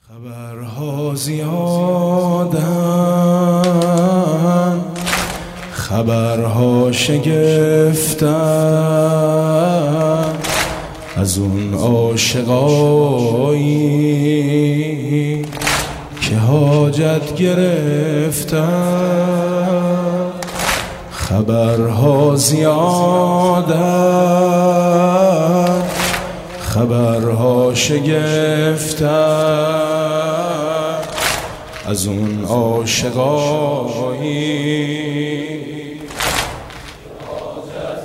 خبرها زیادن، خبرها شگفتن، از اون عاشقایی که حاجت گرفتن. خبرها زیادن، خبرها شگفتن، از اون عاشقایی حاجت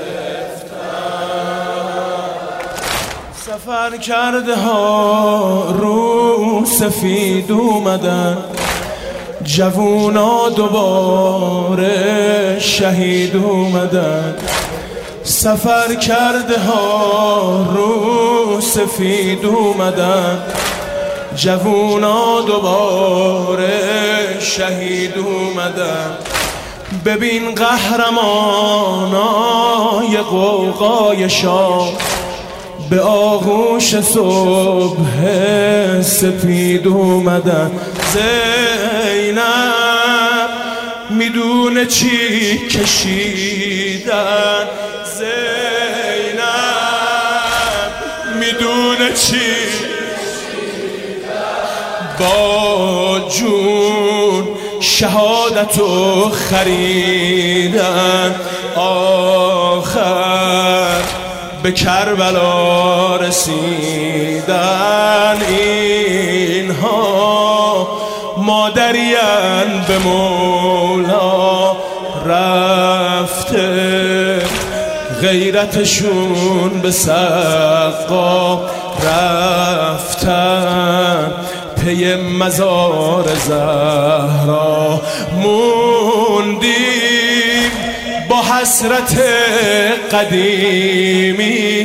گرفتن. سفر کرده ها رو سفید اومدن، جوونا دوباره شهید اومدن. سفر کرده ها رو سفید اومدن، جوونا دوباره شهید اومدن. ببین قهرمانای قوقای شام به آغوش صبح سپید اومدن. زینب میدونه چی کشیدن، زینب میدونه چی با جون شهادتو خریدن. آخر به کربلا رسیدن. اینها مادرین به مولا رفته، غیرتشون به سقا رفتن. پی مزار زهرا موندیم، با حسرت قدیمی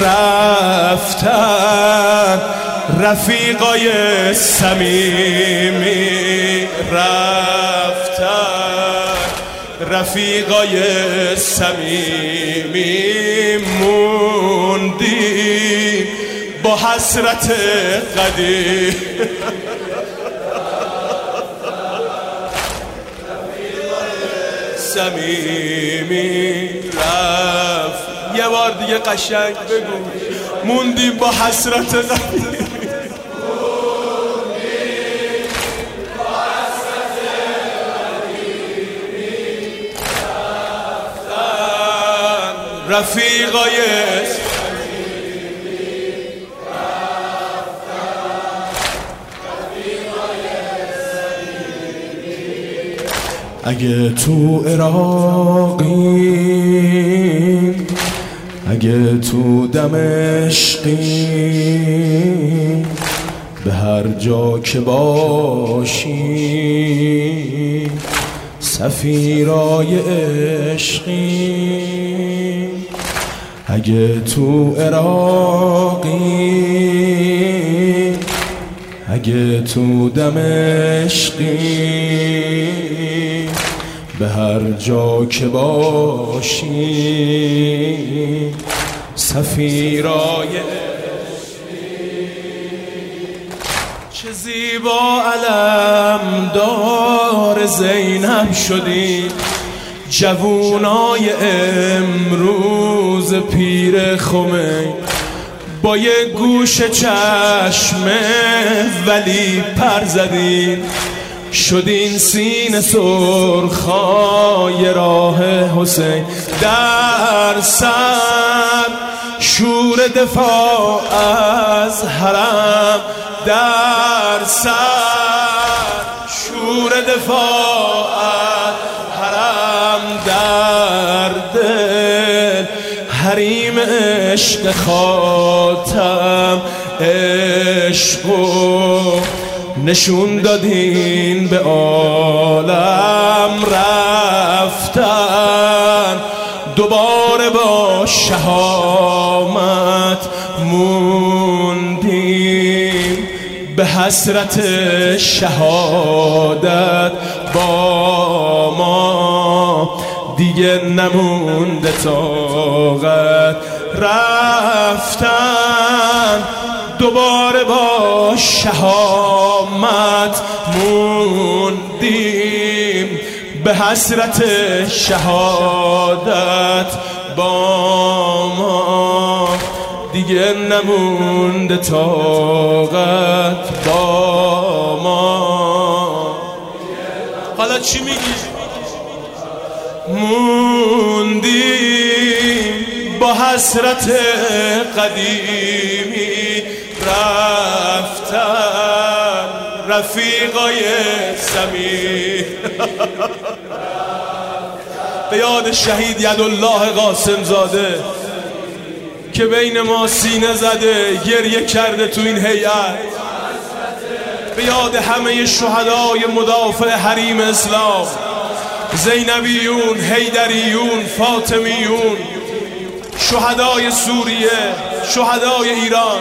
رفتن. رفیقای صمیمی رفتن، رفیقای صمیمی موندیم، با حسرت قدیم. صمیمی رفت. یه بار دیگه قشنگ بگو. موندیم با حسرت قدیم. رفیقای اگه تو عراقی، اگه تو دمشقی، به هر جا که باشی سفیرای عشقی. اگه تو عراقی، اگه تو دمشقی، به هر جا که باشی سفیرای عشقی. چه زیبا علمدار زینب شدی، جوونای امروز پیر خمین. با یه گوش چشم ولی پر زدین، شدین سینه سرخای راه حسین. در سر شور دفاع از حرم، در سر شور دفاع از حرم. در دل حریم عشق خاتم، عشقو نشون دادین به عالم. رفتن دوباره با شهامت موندیم، به حسرت شهادت با ما دیگه نمونده طاقت. رفتن دوباره با شهامت موندیم، به حسرت شهادت با ما دیگه نمونده طاقت با ما. حالا چی میگی؟ موندیم با حسرت قدیمی، رفتن رفیقای سمیر. به یاد شهید یدالله قاسم زاده که بین ما سینه زده گریه کرده تو این هیئت. به یاد همه شهدای مدافع حریم اسلام، زینبیون، حیدریون، فاطمیون، شهدای سوریه، شهدای ایران.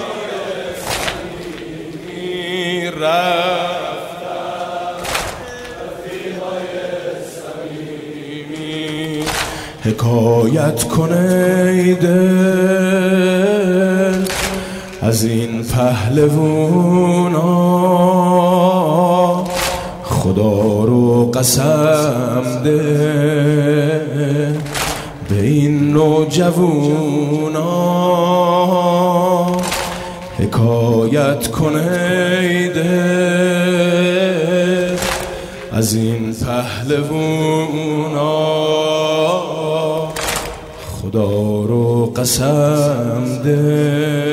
حکایت کنه دل از این پهلوونا، خدا رو قسم ده به این نوجوونا. حکایت کنه دل از این پهلوونا، خدا رو قسم ده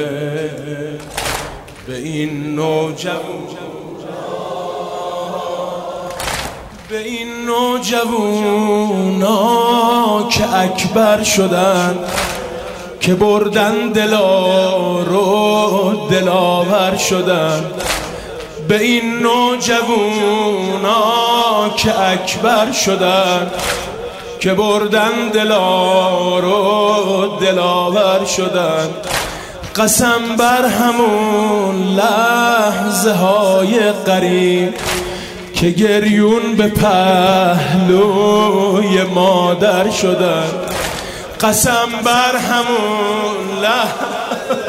به این نوجوونا که اکبر شدن، که بردن دلا رو دلاور شدن. به این نوجوونا که اکبر شدن، که بردن دلا رو دلاور شدن. قسم بر همون لحظه های قریب که گریون به پهلوی مادر شدن. قسم بر همون لحظه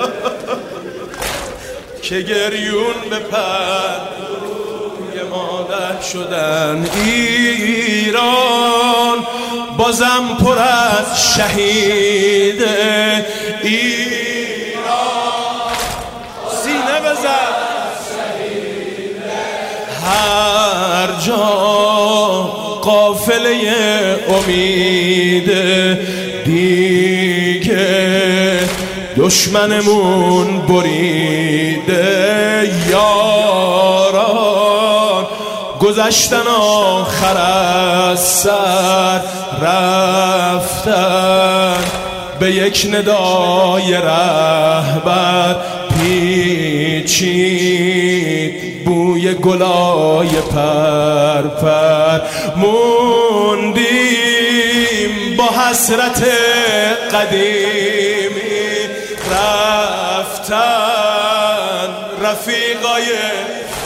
که گریون به پهلوی مادر شدن. ایران بازم پر از شهیده، ایران سینه بزن هر جا قافله امید. دیگه دشمنمون بریده، یاران گذشتن آخر از سر رفتن. به یک ندای رهبر پیچید بوی گلای پرپر. موندیم با حسرت قدیمی، رفتن رفیقای